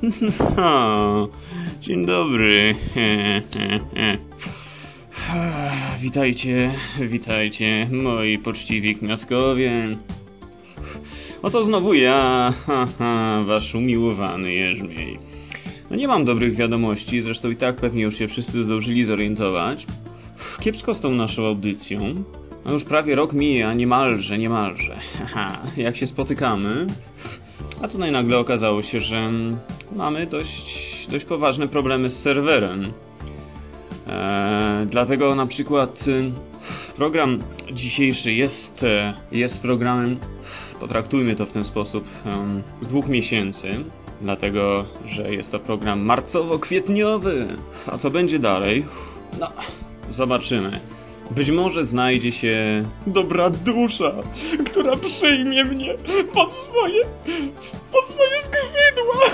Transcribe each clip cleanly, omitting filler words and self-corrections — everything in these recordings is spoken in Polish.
O, dzień dobry. Witajcie, moi poczciwi kmiatkowie. Oto znowu ja, wasz umiłowany Jerzmiej. No nie mam dobrych wiadomości, zresztą i tak pewnie już się wszyscy zdążyli zorientować. Kiepsko z tą naszą audycją. No już prawie rok mija, niemalże. Jak się spotykamy, a tutaj nagle okazało się, że mamy dość poważne problemy z serwerem. Dlatego na przykład program dzisiejszy jest programem, potraktujmy to w ten sposób, z 2 miesięcy. Dlatego, że jest to program marcowo-kwietniowy. A co będzie dalej? No, zobaczymy. Być może znajdzie się dobra dusza, która przyjmie mnie pod swoje skrzydła.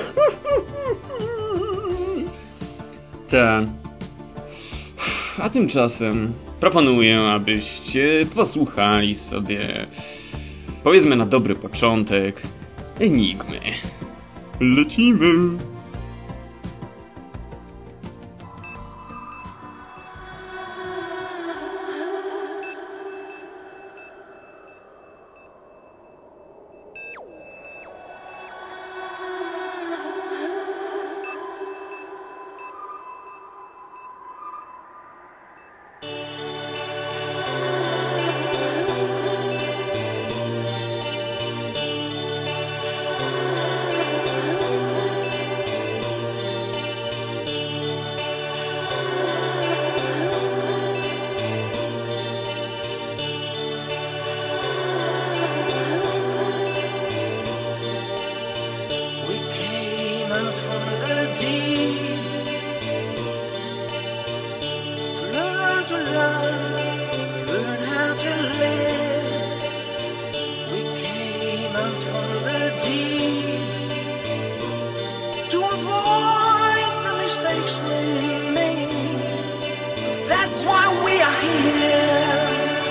A tymczasem proponuję, abyście posłuchali sobie, powiedzmy na dobry początek, Enigmy. Lecimy! That's why we are here.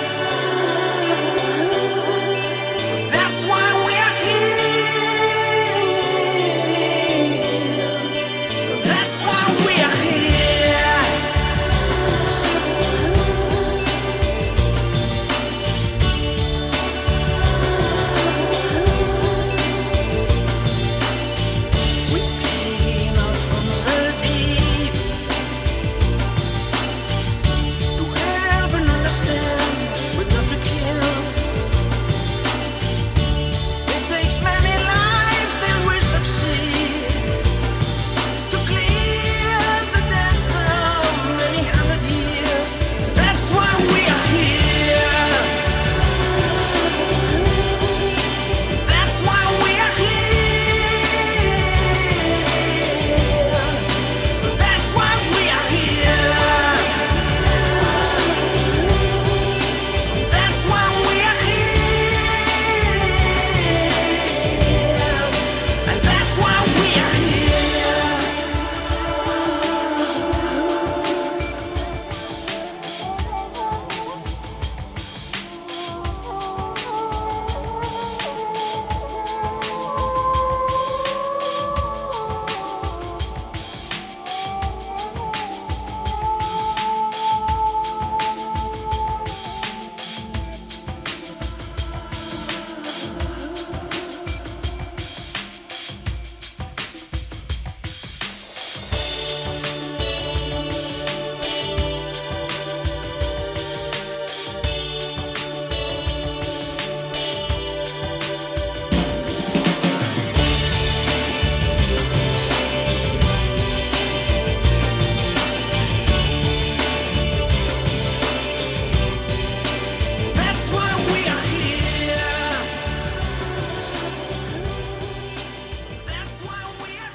That's why we are here. That's why we are here. We came out from the deep to help and understand, but not to kill. It takes many lives, then we succeed to clear the debts of many hundred years. That's why we are here. That's why we are here. That's why we are here. That's why we are here. And that's why we are here. That's why we are here. That's why we are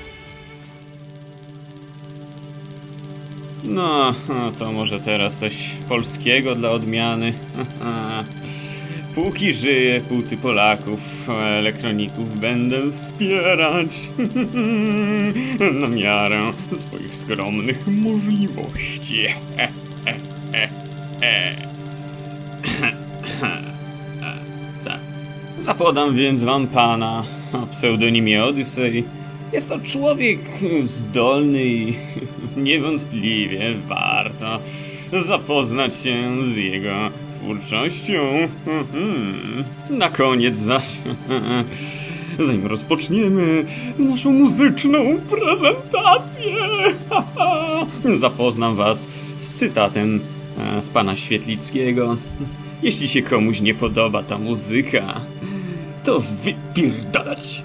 here. No, to może teraz coś polskiego dla odmiany. Póki żyję, póty Polaków, elektroników będę wspierać na miarę swoich skromnych możliwości. Tak. Zapodam więc wam pana o pseudonimie Odyssey, Jest to człowiek zdolny i niewątpliwie warto zapoznać się z jego twórczością. Na koniec zaś, zanim rozpoczniemy naszą muzyczną prezentację, zapoznam was z cytatem z pana Świetlickiego. Jeśli się komuś nie podoba ta muzyka, to wypierdalać.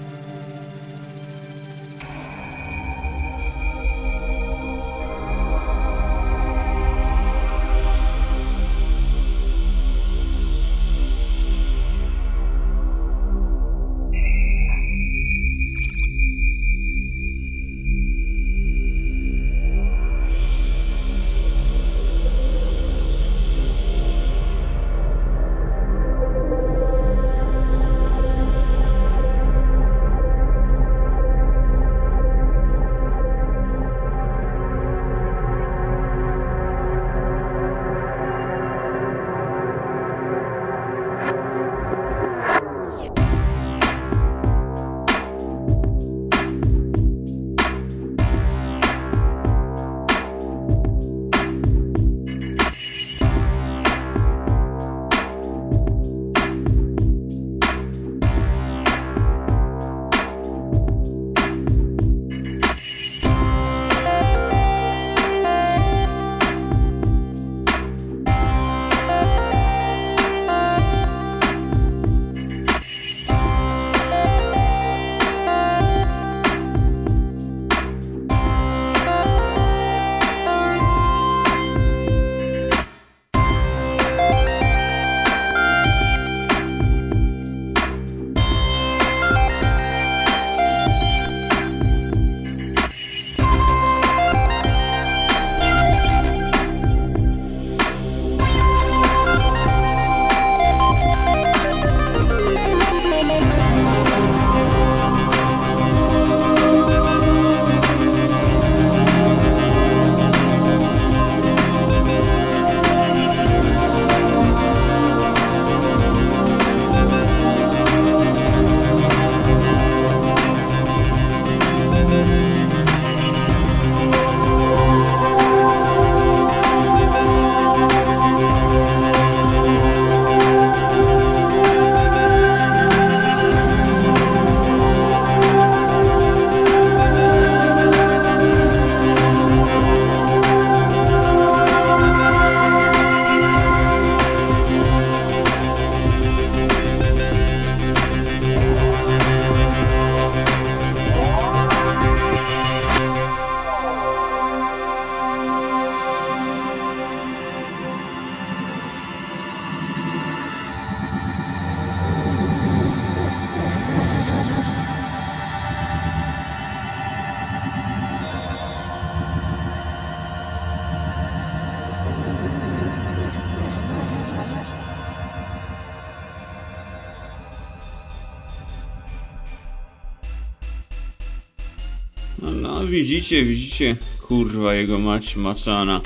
No widzicie, kurwa jego mać macana.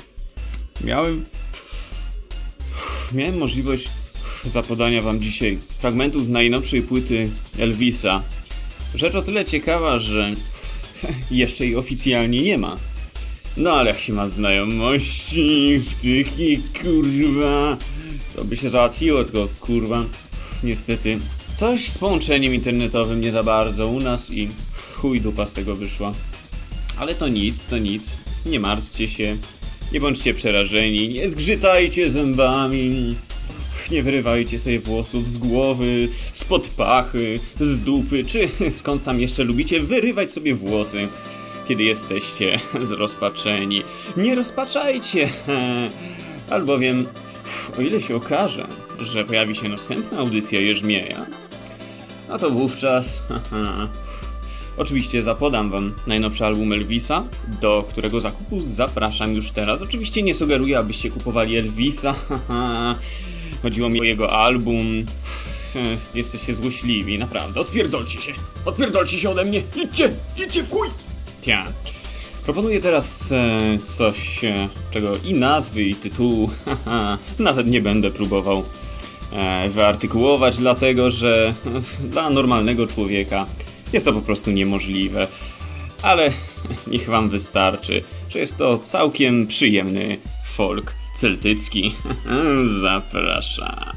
Miałem możliwość zapodania wam dzisiaj fragmentów najnowszej płyty Elvisa. Rzecz o tyle ciekawa, że jeszcze jej oficjalnie nie ma. No ale jak się ma znajomości w tych i kurwa, to by się załatwiło, tylko kurwa, niestety coś z połączeniem internetowym nie za bardzo u nas i chuj dupa z tego wyszła. Ale to nic, nie martwcie się, nie bądźcie przerażeni, nie zgrzytajcie zębami, nie wyrywajcie sobie włosów z głowy, spod pachy, z dupy, czy skąd tam jeszcze lubicie wyrywać sobie włosy, kiedy jesteście zrozpaczeni. Nie rozpaczajcie, albowiem o ile się okaże, że pojawi się następna audycja Jerzmieja, a to wówczas oczywiście zapodam wam najnowszy album Elvisa, do którego zakupu zapraszam już teraz. Oczywiście nie sugeruję, abyście kupowali Elvisa. Chodziło mi o jego album. Jesteście złośliwi, naprawdę. Odpierdolcie się ode mnie. Idźcie w chuj. Tia. Proponuję teraz coś, czego i nazwy, i tytułu nawet nie będę próbował wyartykułować, dlatego że dla normalnego człowieka jest to po prostu niemożliwe. ale niech wam wystarczy, że jest to całkiem przyjemny folk celtycki. Zapraszam.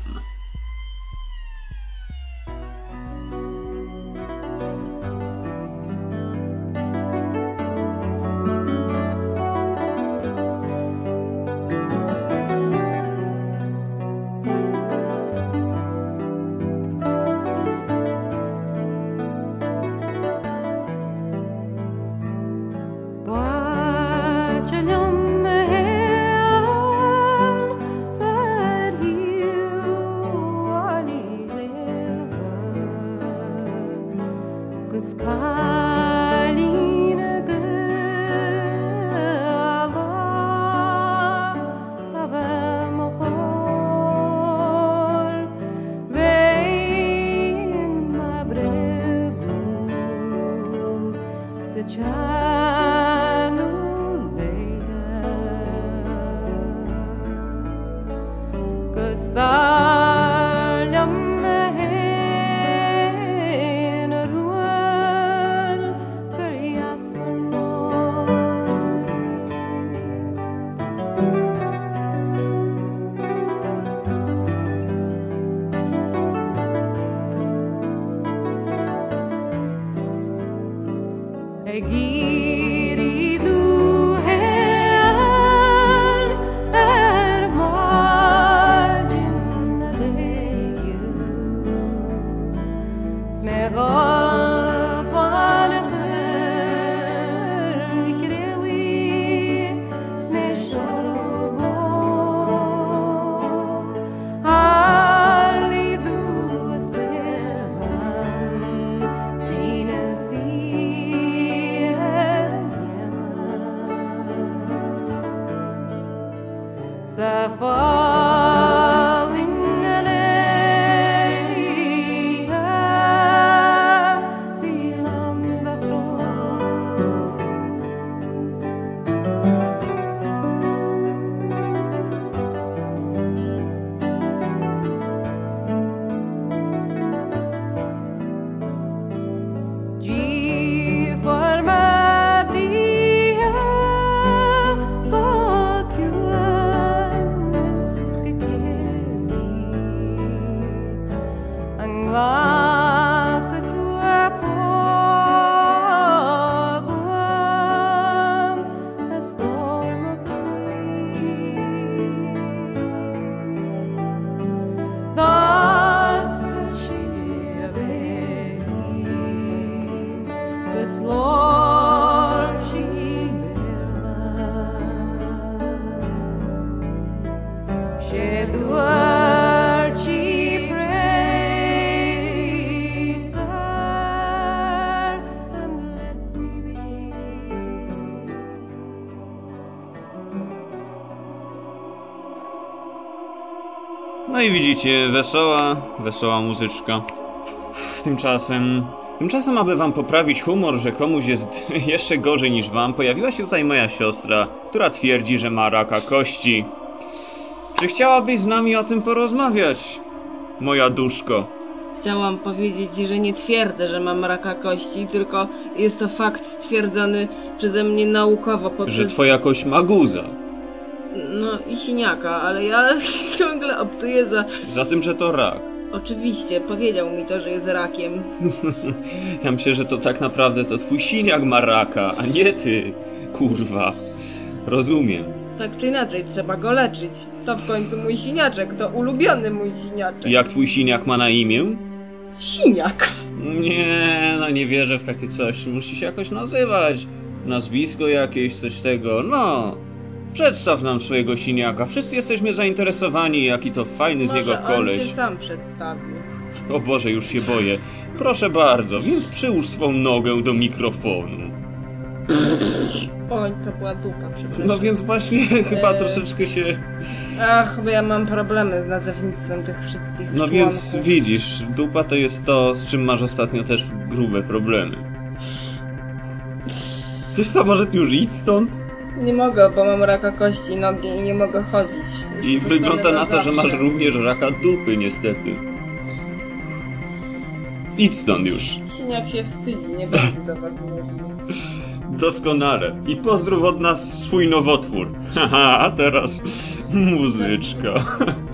No i widzicie, wesoła muzyczka. Tymczasem, aby wam poprawić humor, że komuś jest jeszcze gorzej niż wam, pojawiła się tutaj moja siostra, która twierdzi, że ma raka kości. Czy chciałabyś z nami o tym porozmawiać, moja duszko? Chciałam powiedzieć, że nie twierdzę, że mam raka kości, tylko jest to fakt stwierdzony przeze mnie naukowo poprzez... Że twoja kość ma guza. No i siniaka, ale ja ciągle optuję za tym, że to rak. Oczywiście, powiedział mi to, że jest rakiem. Ja myślę, że to tak naprawdę to twój siniak ma raka, a nie ty, kurwa. Rozumiem. Tak czy inaczej, trzeba go leczyć. To w końcu mój siniaczek, to ulubiony mój siniaczek. Jak twój siniak ma na imię? Siniak. Nie, no nie wierzę w takie coś. Musi się jakoś nazywać. Nazwisko jakieś, coś tego, no... Przedstaw nam swojego siniaka. Wszyscy jesteśmy zainteresowani, jaki to fajny z niego koleś. On się sam przedstawił. O Boże, już się boję. Proszę bardzo, więc przyłóż swą nogę do mikrofonu. Oj, to była dupa, przepraszam. No więc właśnie chyba troszeczkę się... Ach, bo ja mam problemy z nazewnictwem tych wszystkich członków. No więc widzisz, dupa to jest to, z czym masz ostatnio też grube problemy. Wiesz co, może ty już idź stąd? Nie mogę, bo mam raka kości nogi i nie mogę chodzić. Już i wygląda na to, że masz również raka dupy, niestety. Idź stąd już. Siniak się wstydzi, nie będzie do was mówił. Doskonale. I pozdrów od nas swój nowotwór. Haha, a teraz muzyczka.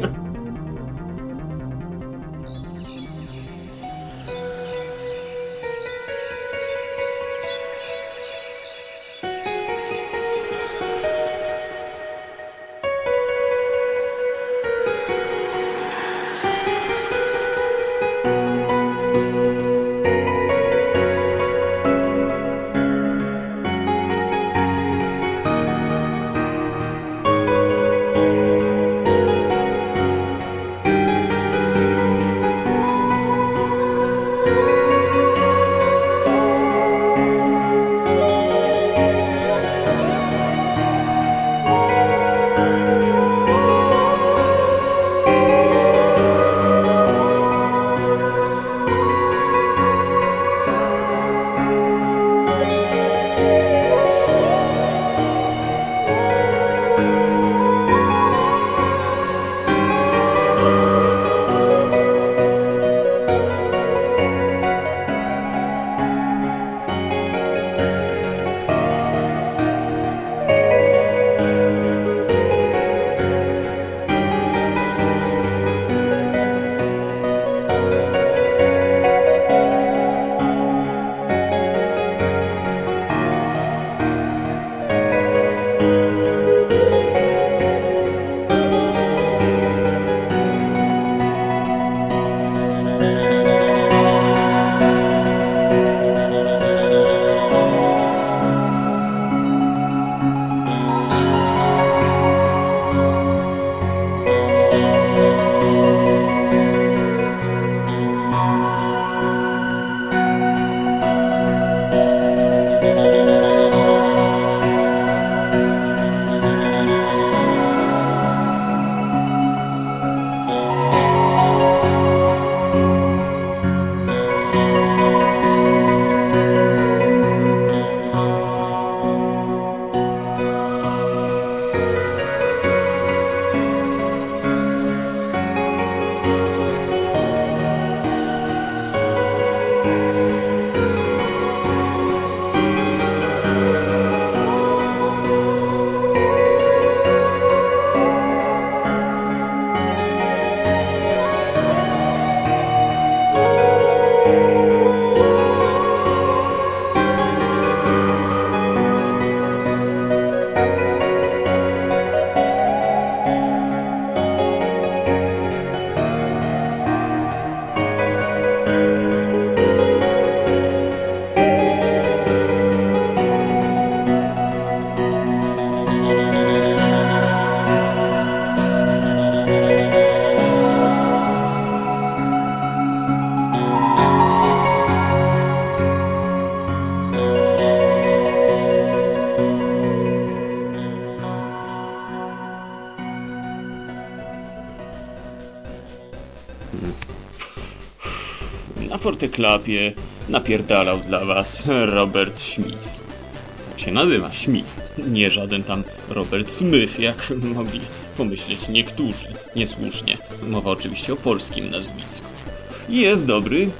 Na forteklapie napierdalał dla was Robert Schmitz. Tak się nazywa, Schmitz. Nie żaden tam Robert Smith, jak mogli pomyśleć niektórzy. Niesłusznie. Mowa oczywiście o polskim nazwisku. Jest dobry.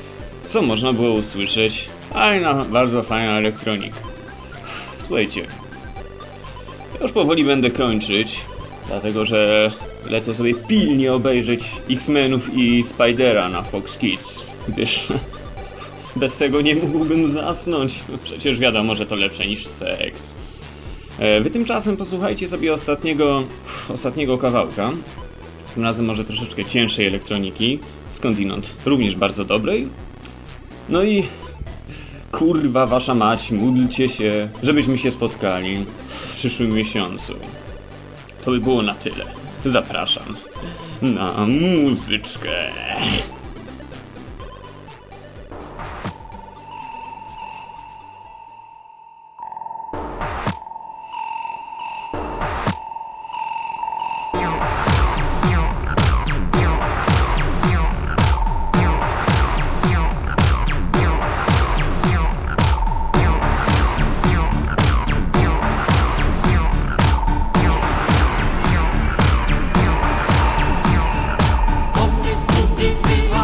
Co można było usłyszeć? No, bardzo fajna elektronika. Słuchajcie, już powoli będę kończyć, dlatego że lecę sobie pilnie obejrzeć X-Menów i Spidera na Fox Kids. Wiesz, bez tego nie mógłbym zasnąć. Przecież wiadomo, że to lepsze niż seks. Wy tymczasem posłuchajcie sobie ostatniego kawałka. Tym razem może troszeczkę cięższej elektroniki, skądinąd również bardzo dobrej. No i kurwa wasza mać, módlcie się, żebyśmy się spotkali w przyszłym miesiącu. To by było na tyle. Zapraszam na muzyczkę. Omnis mundi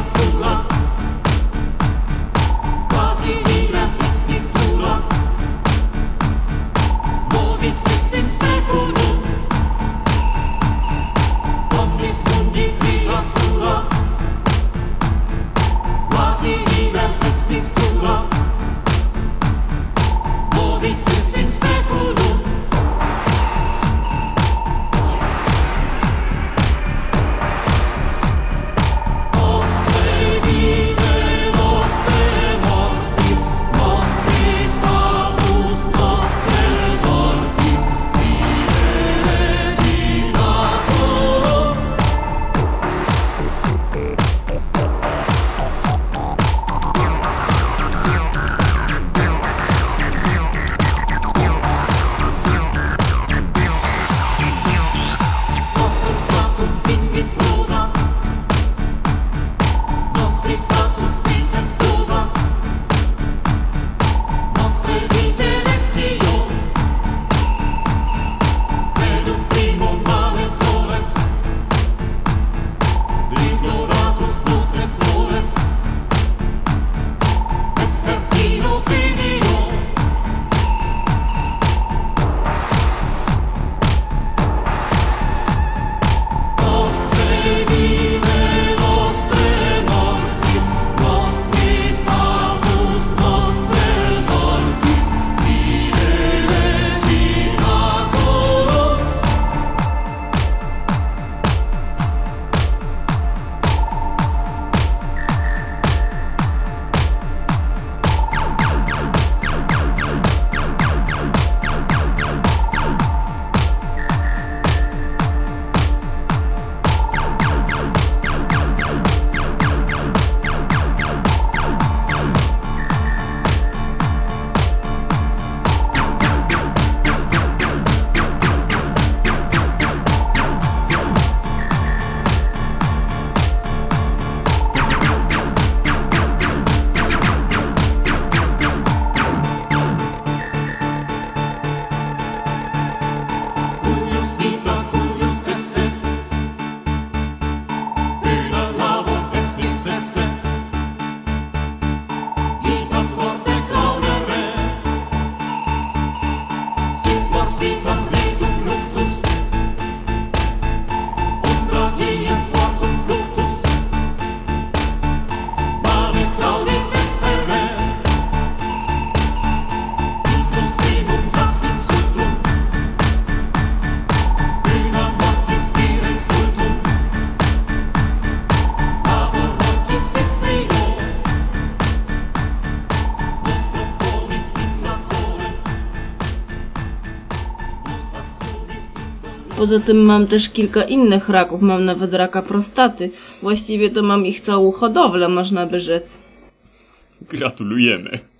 Poza tym mam też kilka innych raków, mam nawet raka prostaty. Właściwie to mam ich całą hodowlę, można by rzec. Gratulujemy.